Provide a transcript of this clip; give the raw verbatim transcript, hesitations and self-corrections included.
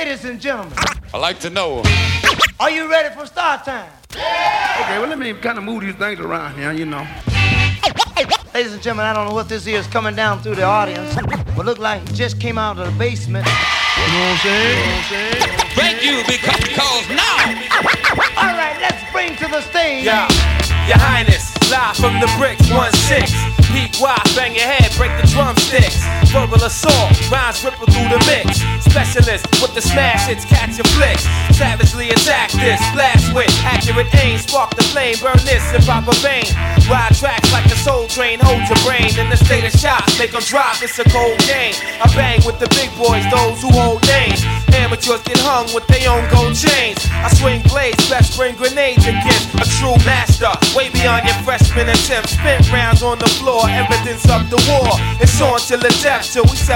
Ladies and gentlemen, I like to know. Are you ready for start time? Okay, well, let me kind of move these things around here, you know. Ladies and gentlemen, I don't know what this is coming down through the audience, but look like he just came out of the basement. You know what I'm saying? You know what I'm saying? Thank you, because, because now. All right, let's bring to the stage. Yeah, Your Highness, live from the bricks, one six. Peak wide, bang your head, break the drumsticks. Verbal assault, rhymes ripple through the mix. Specialist with the smash hits, catch your flicks. Savagely attack this, blast with accurate aim. Spark the flame, burn this in proper vein. Ride tracks like a soul train, hold your brain in the state of shock. Make them drop, it's a cold game. I bang with the big boys, those who hold names. Amateurs get hung with their own gold chains. I swing blades, best bring grenades against a true master. Way beyond your freshman attempt. Spent rounds on the floor, evidence of the war. It's on till the death till we